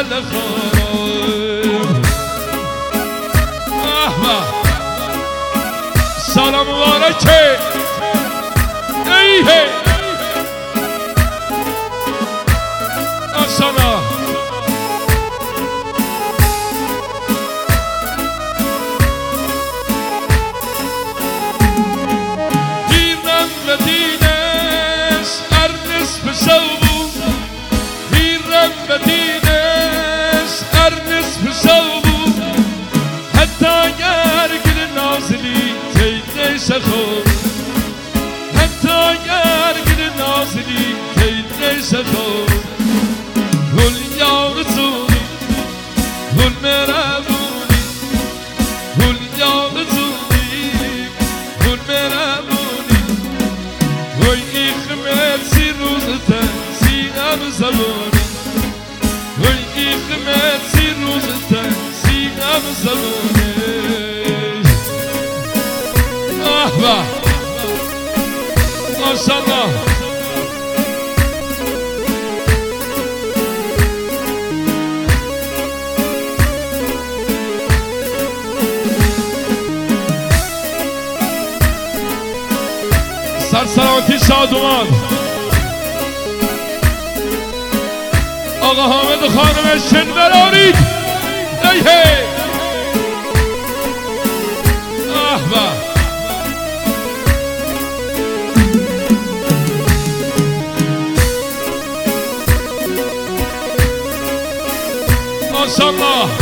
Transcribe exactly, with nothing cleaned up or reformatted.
گل خورم احمد سلام مبارکه ایه آسانا دیرم و دینش ارنس بسوبو دیرم و دینش ارنس بسوبو حتی اگر گل نازلی تیده سخور حتی اگر گل نازلی تیده سخور گل یارزونی گل مرمونی گل یارزونی گل مرمونی گل ایخمت سی روزتن سینم زبونی گل ایخمت سی روزتن سینم زبونی احبه ماشالله سرسلامتی شادومان آقا حامد خانم شن برارید ایه احبه ماشالله